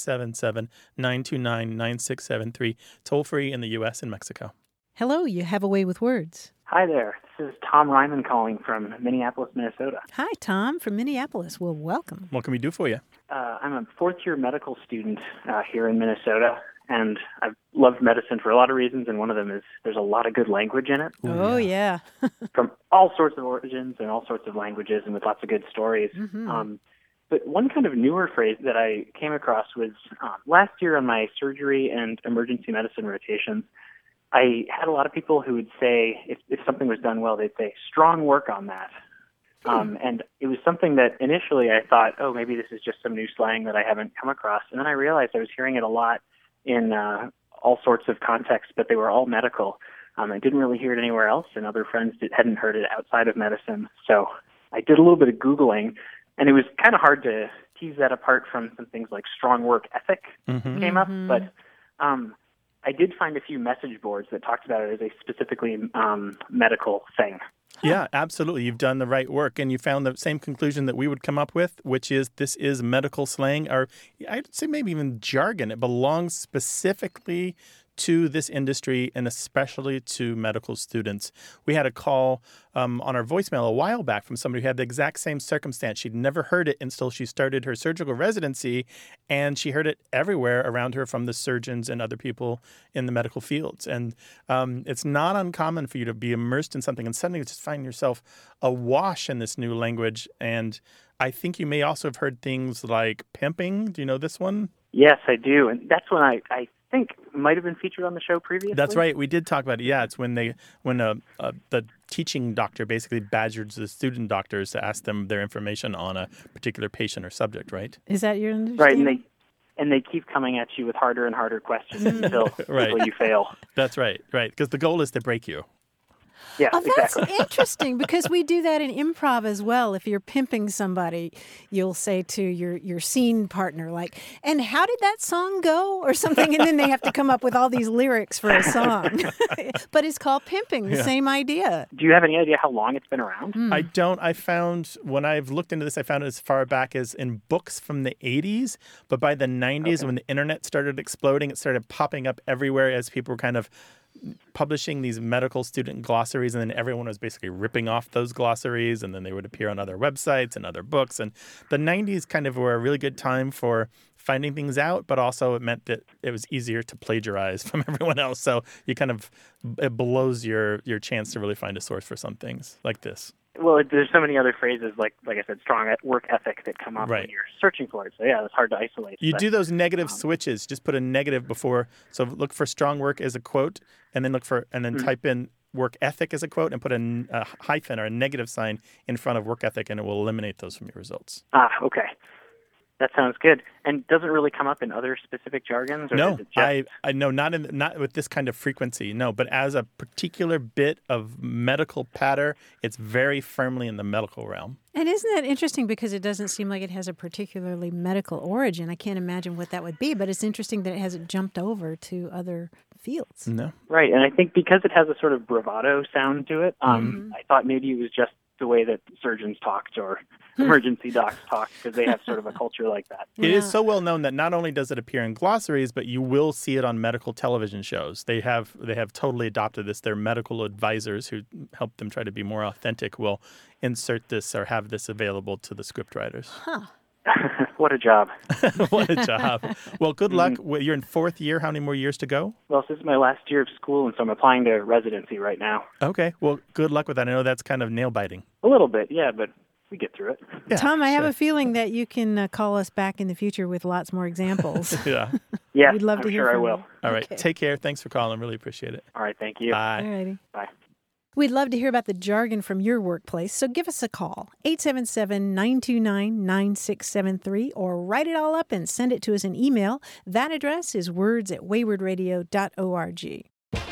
877-929-9673, toll-free in the U.S. and Mexico. Hello, you have a way with words. Hi there. This is Tom Ryman calling from Minneapolis, Minnesota. Hi, Tom, from Minneapolis. Well, welcome. What can we do for you? I'm a fourth-year medical student here in Minnesota, and I've loved medicine for a lot of reasons, and one of them is there's a lot of good language in it. Oh, yeah. From all sorts of origins and all sorts of languages and with lots of good stories. But one kind of newer phrase that I came across was last year on my surgery and emergency medicine rotations, I had a lot of people who would say, if something was done well, they'd say, strong work on that. And it was something that initially I thought, oh, maybe this is just some new slang that I haven't come across. And then I realized I was hearing it a lot in all sorts of contexts, but they were all medical. I didn't really hear it anywhere else, and other friends hadn't heard it outside of medicine. So I did a little bit of Googling, and it was kind of hard to tease that apart from some things like strong work ethic came up. But I did find a few message boards that talked about it as a specifically medical thing. Yeah, absolutely. You've done the right work, and you found the same conclusion that we would come up with, which is this is medical slang, or I'd say maybe even jargon. It belongs specifically to this industry and especially to medical students. We had a call on our voicemail a while back from somebody who had the exact same circumstance. She'd never heard it until she started her surgical residency, and she heard it everywhere around her from the surgeons and other people in the medical fields. And it's not uncommon for you to be immersed in something and suddenly just find yourself awash in this new language. And I think you may also have heard things like pimping. Do you know this one? Yes, I do. And that's when I think might have been featured on the show previously. That's right. We did talk about it. Yeah, it's when the teaching doctor basically badgers the student doctors to ask them their information on a particular patient or subject, right? Is that your understanding? Right, and they keep coming at you with harder and harder questions until you fail. That's right, because the goal is to break you. Yeah, oh, that's exactly. interesting because we do that in improv as well. If you're pimping somebody, you'll say to your scene partner, like, and how did that song go? Or something, and then they have to come up with all these lyrics for a song. But it's called pimping, the same idea. Do you have any idea how long it's been around? I don't. I found, when I've looked into this, I found it as far back as in books from the 80s. But by the 90s, when the internet started exploding, it started popping up everywhere as people were kind of publishing these medical student glossaries, and then everyone was basically ripping off those glossaries, and then they would appear on other websites and other books. And the 90s kind of were a really good time for finding things out, but also it meant that it was easier to plagiarize from everyone else. So you kind of, it blows your chance to really find a source for some things like this. Well, there's so many other phrases, like I said, strong work ethic that come up when you're searching for it. So, yeah, it's hard to isolate. You do those negative switches. Just put a negative before. So look for strong work as a quote, and then type in work ethic as a quote, and put a hyphen or a negative sign in front of work ethic, and it will eliminate those from your results. Okay. That sounds good. And doesn't really come up in other specific jargons? Or No, is it just... I know not with this kind of frequency. No, but as a particular bit of medical patter, it's very firmly in the medical realm. And isn't that interesting because it doesn't seem like it has a particularly medical origin? I can't imagine what that would be, but it's interesting that it hasn't jumped over to other fields. No. Right, and I think because it has a sort of bravado sound to it, I thought maybe it was just the way that surgeons talked or emergency docs talk, because they have sort of a culture like that. It is so well known that not only does it appear in glossaries, but you will see it on medical television shows. They have totally adopted this. Their medical advisors who help them try to be more authentic will insert this or have this available to the scriptwriters. Huh. What a job. What a job. Well, good luck. You're in fourth year. How many more years to go? Well, this is my last year of school, and so I'm applying to residency right now. Okay. Well, good luck with that. I know that's kind of nail-biting. A little bit, yeah, but we get through it. Yeah, Tom, I have a feeling that you can call us back in the future with lots more examples. Yeah, we'd love to hear sure from I will. you. All right. Okay. Take care. Thanks for calling. Really appreciate it. All right. Thank you. Bye. All righty. Bye. We'd love to hear about the jargon from your workplace, so give us a call, 877-929-9673, or write it all up and send it to us in email. That address is words@waywardradio.org.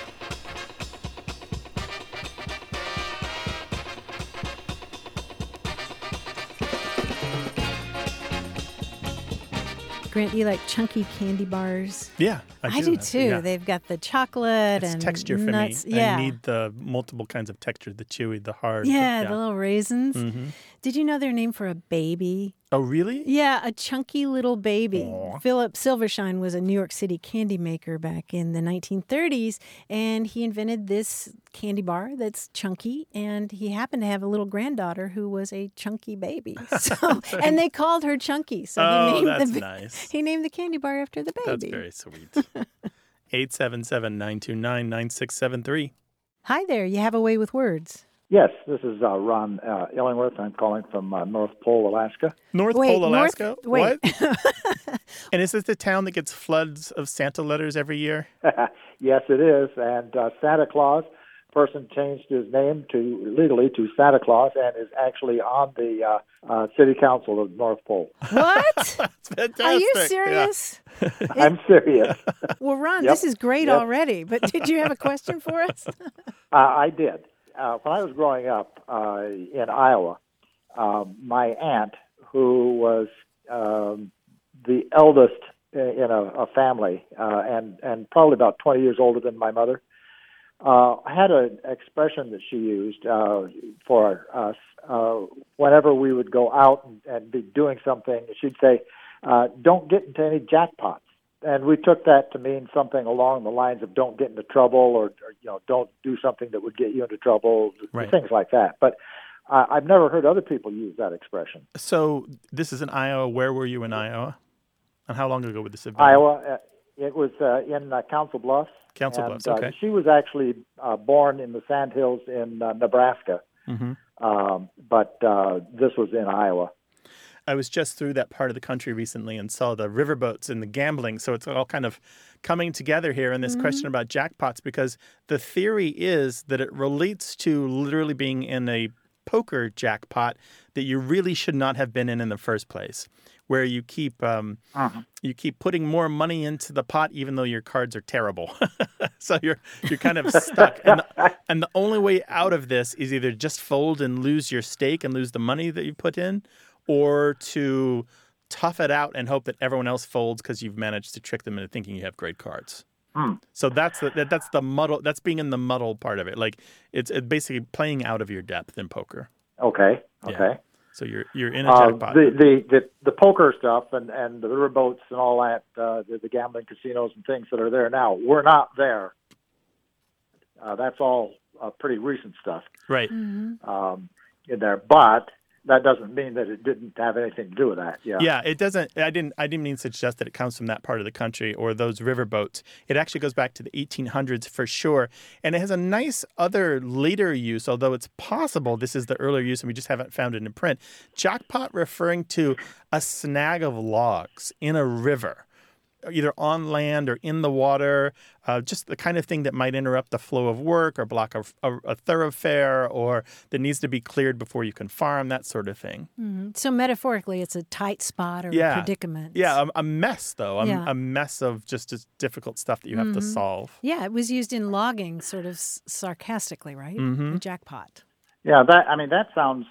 Grant, do you like chunky candy bars? Yeah, I do too. Yeah. They've got the chocolate and texture for nuts. me. Yeah. I need the multiple kinds of texture, the chewy, the hard. Yeah, the little raisins. Mm-hmm. Did you know they're named for a baby? Oh, really? Yeah, a chunky little baby. Aww. Philip Silvershine was a New York City candy maker back in the 1930s, and he invented this candy bar that's chunky, and he happened to have a little granddaughter who was a chunky baby. So, and they called her Chunky. So nice. He named the candy bar after the baby. That's very sweet. 877-929-9673. Hi there. You have a way with words. Yes, this is Ron Illingworth. I'm calling from North Pole, Alaska. North Pole, Alaska? Wait. What? And is this the town that gets floods of Santa letters every year? Yes, it is. And Santa Claus, person changed his name legally to Santa Claus and is actually on the city council of North Pole. What? That's fantastic. Are you serious? Yeah. I'm serious. Well, Ron, Yep. This is great already, but did you have a question for us? I did. When I was growing up in Iowa, my aunt, who was the eldest in a family and probably about 20 years older than my mother, had an expression that she used for us whenever we would go out and be doing something. She'd say, "Don't get into any jackpots." And we took that to mean something along the lines of "don't get into trouble," or don't do something that would get you into trouble, right. Things like that. But I've never heard other people use that expression. So this is in Iowa. Where were you in Iowa? And how long ago would this have been? Iowa. It was in Council Bluffs. Council Bluffs, okay. She was actually born in the Sandhills in Nebraska, but this was in Iowa. I was just through that part of the country recently and saw the riverboats and the gambling. So it's all kind of coming together here in this question about jackpots, because the theory is that it relates to literally being in a poker jackpot that you really should not have been in the first place, where you keep putting more money into the pot even though your cards are terrible. So you're kind of stuck. And the only way out of this is either just fold and lose your stake and lose the money that you put in, or to tough it out and hope that everyone else folds because you've managed to trick them into thinking you have great cards. So that's the muddle. That's being in the muddle part of it. Like it's basically playing out of your depth in poker. Okay. Yeah. So you're in a jackpot. The poker stuff and the riverboats and all that, the gambling casinos and things that are there now, we're not there. That's all pretty recent stuff, right? In there, but that doesn't mean that it didn't have anything to do with that. Yeah, it doesn't. I didn't mean to suggest that it comes from that part of the country or those riverboats. It actually goes back to the 1800s for sure, and it has a nice other later use. Although it's possible this is the earlier use, and we just haven't found it in print. Jackpot referring to a snag of logs in a river, either on land or in the water, just the kind of thing that might interrupt the flow of work or block a thoroughfare, or that needs to be cleared before you can farm, that sort of thing. So metaphorically, it's a tight spot or a predicament. Yeah, a mess, though. A mess of just difficult stuff that you have to solve. Yeah, it was used in logging sort of sarcastically, right? The jackpot. Yeah, that sounds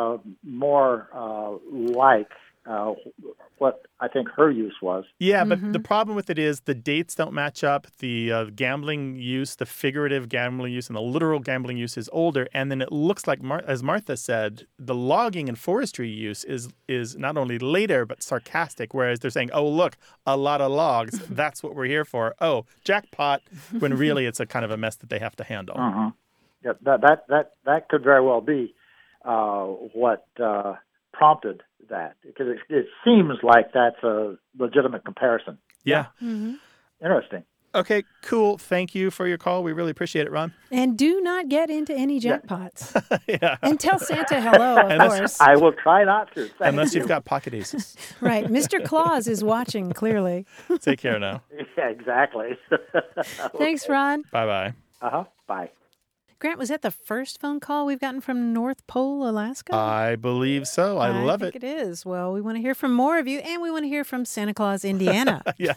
more like what I think her use was. Yeah, but the problem with it is the dates don't match up. The gambling use, the figurative gambling use, and the literal gambling use is older. And then it looks like, as Martha said, the logging and forestry use is not only later, but sarcastic, whereas they're saying, oh, look, a lot of logs. That's what we're here for. Oh, jackpot, when really it's a kind of a mess that they have to handle. Yeah, that could very well be what prompted that, because it seems like that's a legitimate comparison. Yeah. Interesting. Okay, cool. Thank you for your call. We really appreciate it, Ron. And do not get into any jackpots. Yeah. And tell Santa hello, of course. I will try not to. Unless you've got pocket aces. Right. Mr. Claus is watching, clearly. Take care now. Yeah, exactly. Thanks, Ron. Bye-bye. Bye. Grant, was that the first phone call we've gotten from North Pole, Alaska? I believe so. I love it. I think it is. Well, we want to hear from more of you, and we want to hear from Santa Claus, Indiana. Yeah,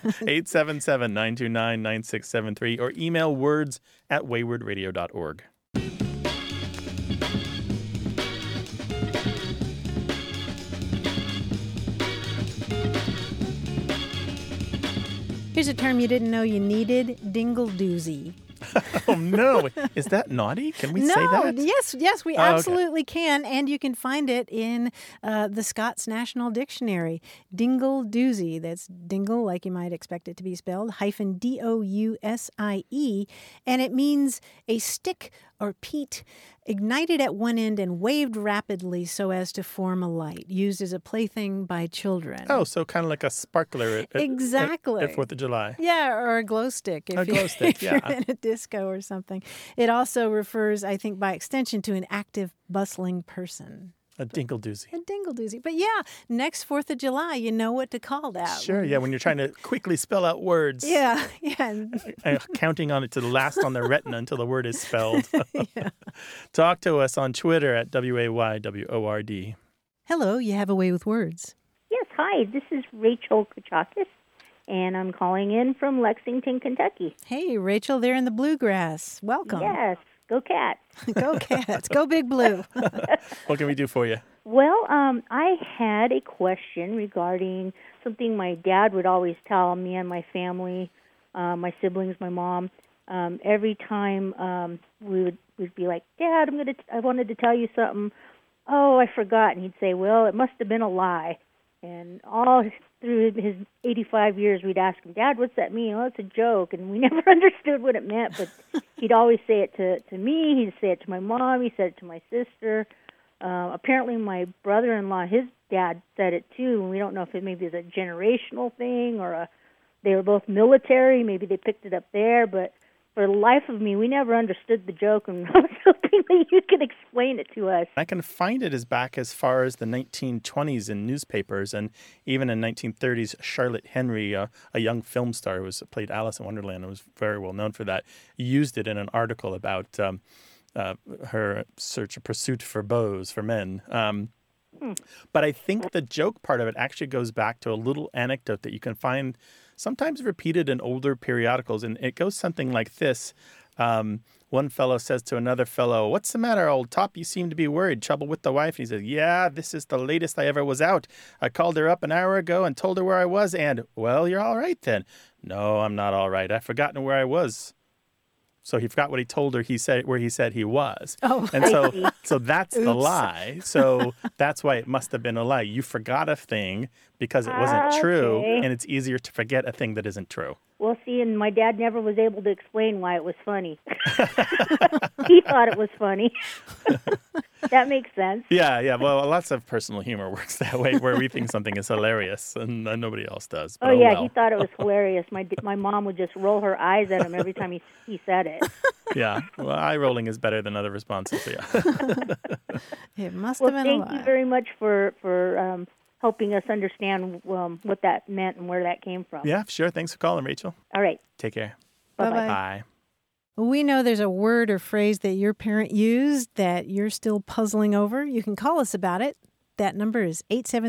877-929-9673, or email words@waywardradio.org. Here's a term you didn't know you needed, dingle-doozy. Oh, no. Is that naughty? Can we say that? Yes, we absolutely can. And you can find it in the Scots National Dictionary. Dingle-doozy. That's dingle, like you might expect it to be spelled, -dousie. And it means a stick or peat ignited at one end and waved rapidly so as to form a light, used as a plaything by children. Oh, so kind of like a sparkler exactly. at 4th of July. Yeah, or a glow stick if you're in a disco or something. It also refers, I think, by extension to an active, bustling person. A dingle-doozy. A dingle-doozy. But yeah, next 4th of July, you know what to call that. Sure, yeah, when you're trying to quickly spell out words. Yeah. Counting on it to the last on the retina until the word is spelled. Yeah. Talk to us on Twitter at WAYWORD. Hello, you have a way with words. Yes, hi, this is Rachel Kachakis, and I'm calling in from Lexington, Kentucky. Hey, Rachel, there in the bluegrass. Welcome. Yes. Go Cats. Go Cats. Go Big Blue. What can we do for you? Well, I had a question regarding something my dad would always tell me and my family, my siblings, my mom. every time we'd be like, Dad, I wanted to tell you something. Oh, I forgot. And he'd say, well, it must have been a lie. And all through his 85 years, we'd ask him, Dad, what's that mean? Oh, it's a joke. And we never understood what it meant, but he'd always say it to me. He'd say it to my mom. He said it to my sister. Apparently, my brother-in-law, his dad said it too. And we don't know if it maybe is a generational thing or they were both military. Maybe they picked it up there, but for the life of me, we never understood the joke, and I was hoping that you could explain it to us. I can find it as back as far as the 1920s in newspapers, and even in 1930s, Charlotte Henry, a young film star who played Alice in Wonderland and was very well known for that, used it in an article about her pursuit for beaux, for men. But I think the joke part of it actually goes back to a little anecdote that you can find sometimes repeated in older periodicals, and it goes something like this. One fellow says to another fellow, "What's the matter, old top? You seem to be worried. Trouble with the wife?" And he says, "Yeah, this is the latest I ever was out. I called her up an hour ago and told her where I was, and, well, you're all right then." "No, I'm not all right. I've forgotten where I was." So he forgot what he told her where he said he was. Oh, and so that's the lie. So that's why it must have been a lie. You forgot a thing because it wasn't true, and it's easier to forget a thing that isn't true. Well, see, and my dad never was able to explain why it was funny. He thought it was funny. That makes sense. Yeah. Well, lots of personal humor works that way, where we think something is hilarious and nobody else does. But well. He thought it was hilarious. My mom would just roll her eyes at him every time he said it. Yeah. Well, eye rolling is better than other responses. Yeah. It must have been a lie. Thank you very much for helping us understand what that meant and where that came from. Yeah, sure. Thanks for calling, Rachel. All right. Take care. Bye-bye. Bye. We know there's a word or phrase that your parent used that you're still puzzling over. You can call us about it. That number is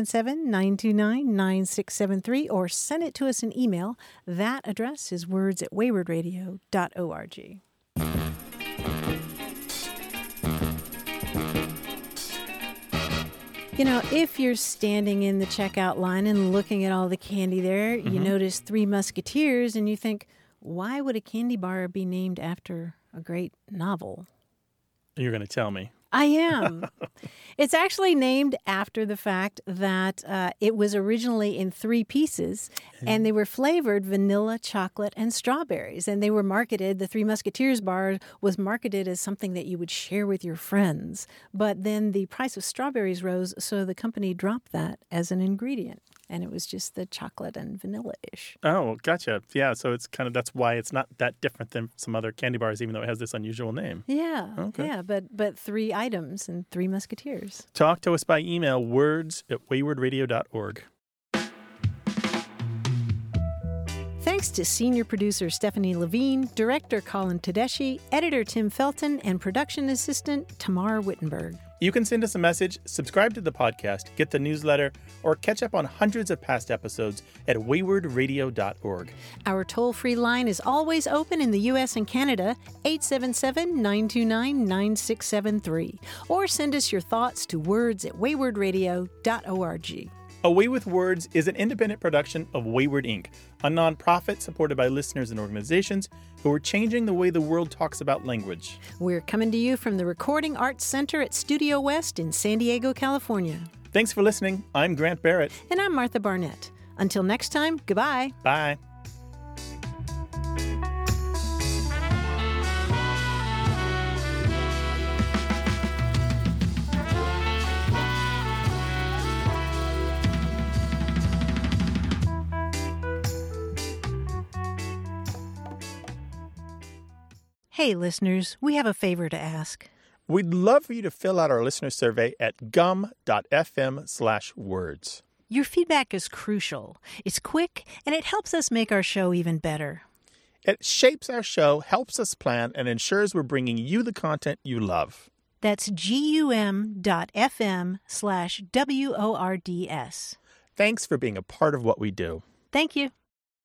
877-929-9673, or send it to us in email. That address is words@waywardradio.org. You know, if you're standing in the checkout line and looking at all the candy there, you notice Three Musketeers and you think, why would a candy bar be named after a great novel? You're going to tell me. I am. It's actually named after the fact that it was originally in 3 pieces, and they were flavored vanilla, chocolate, and strawberries. And they were marketed, the Three Musketeers bar was marketed as something that you would share with your friends. But then the price of strawberries rose, so the company dropped that as an ingredient. And it was just the chocolate and vanilla-ish. Oh, gotcha. Yeah, so it's that's why it's not that different than some other candy bars, even though it has this unusual name. Yeah, okay. Yeah, but 3 items and 3 Musketeers. Talk to us by email, words@waywardradio.org. Thanks to senior producer Stephanie Levine, director Colin Tedeschi, editor Tim Felton, and production assistant Tamar Wittenberg. You can send us a message, subscribe to the podcast, get the newsletter, or catch up on hundreds of past episodes at waywardradio.org. Our toll-free line is always open in the U.S. and Canada, 877-929-9673. Or send us your thoughts to words@waywardradio.org. A Way with Words is an independent production of Wayward Inc., a nonprofit supported by listeners and organizations who are changing the way the world talks about language. We're coming to you from the Recording Arts Center at Studio West in San Diego, California. Thanks for listening. I'm Grant Barrett. And I'm Martha Barnett. Until next time, goodbye. Bye. Hey, listeners, we have a favor to ask. We'd love for you to fill out our listener survey at gum.fm/words. Your feedback is crucial. It's quick, and it helps us make our show even better. It shapes our show, helps us plan, and ensures we're bringing you the content you love. That's gum.fm/WORDS. Thanks for being a part of what we do. Thank you.